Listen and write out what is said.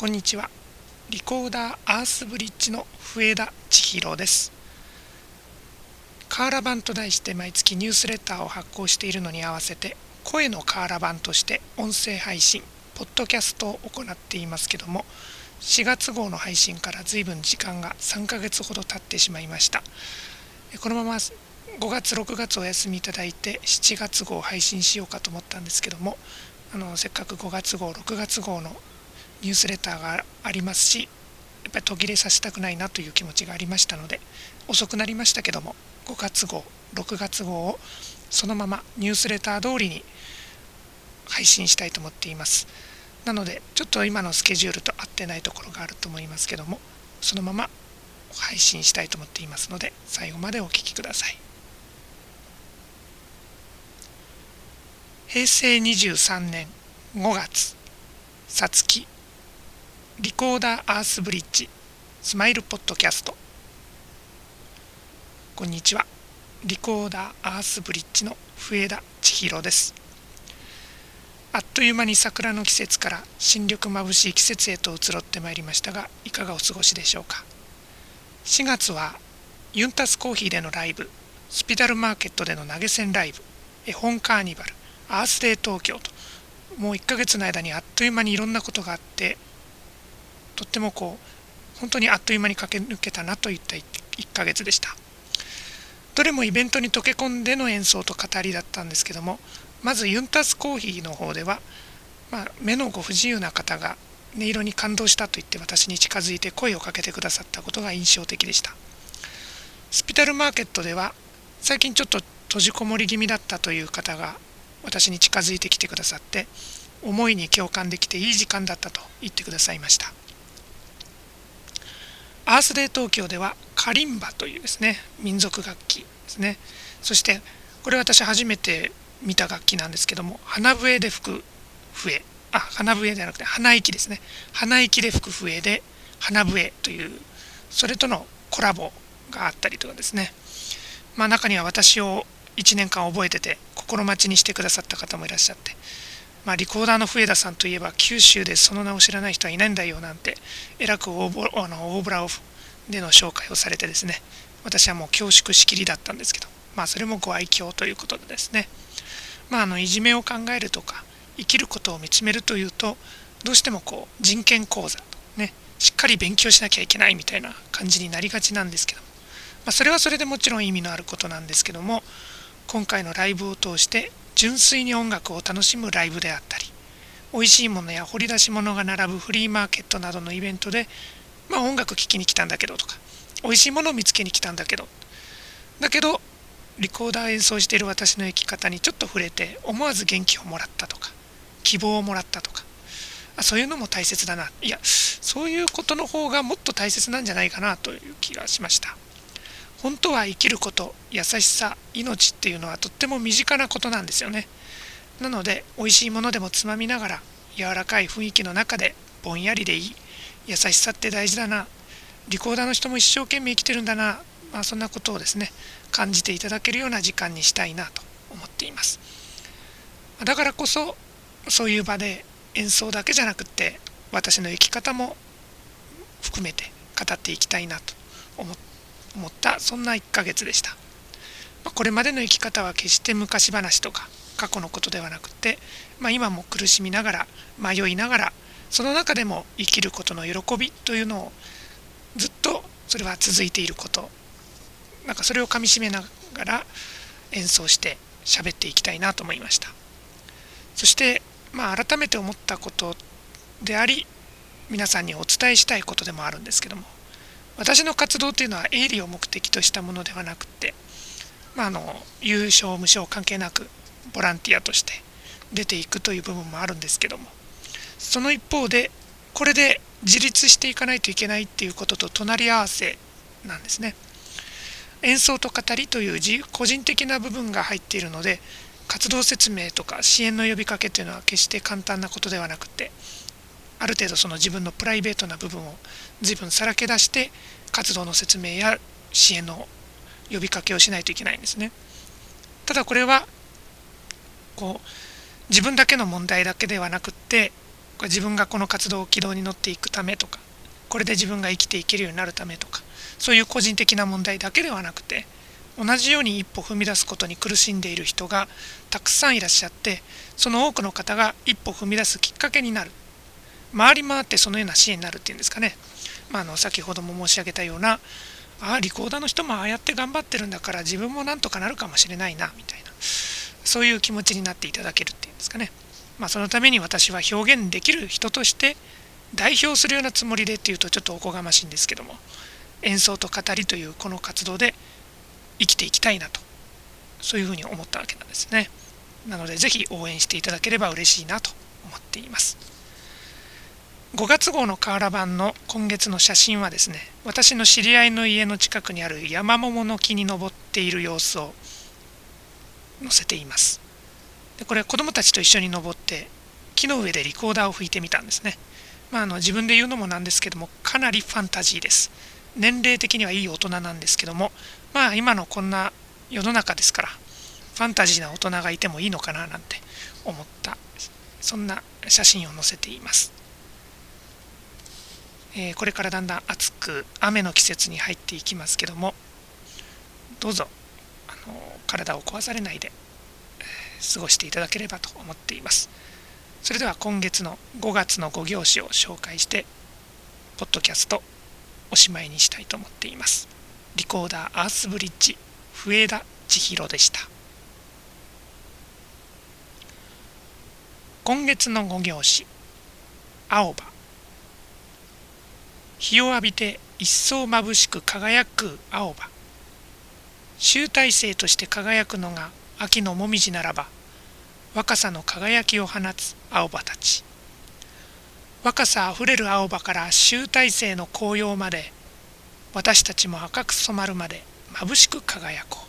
こんにちは。リコーダーアースブリッジの笛田千尋です。カーラ版と題して毎月ニュースレターを発行しているのに合わせて、声のカーラ版として音声配信、ポッドキャストを行っていますけども、4月号の配信から随分時間が3ヶ月ほど経ってしまいました。このまま5月6月お休みいただいて7月号を配信しようかと思ったんですけども、せっかく5月号6月号のニュースレターがありますし、やっぱり途切れさせたくないなという気持ちがありましたので、遅くなりましたけども5月号6月号をそのままニュースレター通りに配信したいと思っています。なのでちょっと今のスケジュールと合ってないところがあると思いますけども、そのまま配信したいと思っていますので、最後までお聞きください。平成23年5月、さつき、リコーダーアースブリッジスマイルポッドキャスト。こんにちは。リコーダーアースブリッジの笛田千尋です。あっという間に桜の季節から新緑まぶしい季節へと移ろってまいりましたが、いかがお過ごしでしょうか。4月はユンタスコーヒーでのライブ、スピダルマーケットでの投げ銭ライブ、絵本カーニバル、アースデー東京と、もう1ヶ月の間にあっという間にいろんなことがあって、とっても本当にあっという間に駆け抜けたなといった1ヶ月でした。どれもイベントに溶け込んでの演奏と語りだったんですけども、まずユンタスコーヒーの方では、目のご不自由な方が音色に感動したと言って私に近づいて声をかけてくださったことが印象的でした。スピタルマーケットでは最近ちょっと閉じこもり気味だったという方が私に近づいてきてくださって、思いに共感できていい時間だったと言ってくださいました。アースデー東京ではカリンバというですね、民族楽器ですね。そしてこれ私初めて見た楽器なんですけども、鼻笛で吹く笛、鼻笛じゃなくて鼻息ですね。鼻息で吹く笛で鼻笛という、それとのコラボがあったりとかですね。中には私を1年間覚えてて心待ちにしてくださった方もいらっしゃって、リコーダーの笛田さんといえば九州でその名を知らない人はいないんだよなんて、えらく大ブラでの紹介をされてですね、私はもう恐縮しきりだったんですけど、それもご愛嬌ということでですね、いじめを考えるとか生きることを見つめるというと、どうしても人権講座とね、しっかり勉強しなきゃいけないみたいな感じになりがちなんですけども、それはそれでもちろん意味のあることなんですけども、今回のライブを通して純粋に音楽を楽しむライブであったり、美味しいものや掘り出し物が並ぶフリーマーケットなどのイベントで、音楽聴きに来たんだけどとか、美味しいものを見つけに来たんだけどリコーダー演奏している私の生き方にちょっと触れて思わず元気をもらったとか、希望をもらったとか、そういうのも大切だな、いやそういうことの方がもっと大切なんじゃないかなという気がしました。本当は生きること、優しさ、命っていうのはとっても身近なことなんですよね。なので美味しいものでもつまみながら、柔らかい雰囲気の中でぼんやりでいい、優しさって大事だな、リコーダーの人も一生懸命生きてるんだな、そんなことをですね感じていただけるような時間にしたいなと思っています。だからこそそういう場で演奏だけじゃなくって私の生き方も含めて語っていきたいなと思った、そんな1ヶ月でした。これまでの生き方は決して昔話とか過去のことではなくて、今も苦しみながら迷いながら、その中でも生きることの喜びというのをずっとそれは続いていること、それをかみしめながら演奏して喋っていきたいなと思いました。そして改めて思ったことであり、皆さんにお伝えしたいことでもあるんですけども、私の活動というのは営利を目的としたものではなくて、有償無償関係なくボランティアとして出ていくという部分もあるんですけども、その一方でこれで自立していかないといけないっていうことと隣り合わせなんですね。演奏と語りという個人的な部分が入っているので、活動説明とか支援の呼びかけというのは決して簡単なことではなくて、ある程度その自分のプライベートな部分を随分さらけ出して活動の説明や支援の呼びかけをしないといけないんですね。ただこれは自分だけの問題だけではなくって、 これ自分がこの活動を軌道に乗っていくためとか、これで自分が生きていけるようになるためとか、そういう個人的な問題だけではなくて、同じように一歩踏み出すことに苦しんでいる人がたくさんいらっしゃって、その多くの方が一歩踏み出すきっかけになる、回り回ってそのような支援になるっていうんですかね。先ほども申し上げたような、リコーダーの人もああやって頑張ってるんだから自分もなんとかなるかもしれないなみたいな、そういう気持ちになっていただけるっていうんですかね。そのために私は表現できる人として代表するようなつもりでっていうとちょっとおこがましいんですけども、演奏と語りというこの活動で生きていきたいなと、そういうふうに思ったわけなんですね。なのでぜひ応援していただければ嬉しいなと思っています。5月号のカーラ版の今月の写真はですね、私の知り合いの家の近くにある山桃の木に登っている様子を載せています。でこれは子どもたちと一緒に登って木の上でリコーダーを吹いてみたんですね。自分で言うのもなんですけども、かなりファンタジーです。年齢的にはいい大人なんですけども、今のこんな世の中ですから、ファンタジーな大人がいてもいいのかななんて思った、そんな写真を載せています。これからだんだん暑く雨の季節に入っていきますけども、どうぞ体を壊されないで、過ごしていただければと思っています。それでは今月の5月の5行詞を紹介してポッドキャストおしまいにしたいと思っています。リコーダーアースブリッジ笛田千尋でした。今月の5行詞、青葉。日を浴びて一層眩しく輝く青葉。集大成として輝くのが秋のもみじならば、若さの輝きを放つ青葉たち。若さあふれる青葉から集大成の紅葉まで、私たちも赤く染まるまで眩しく輝こう。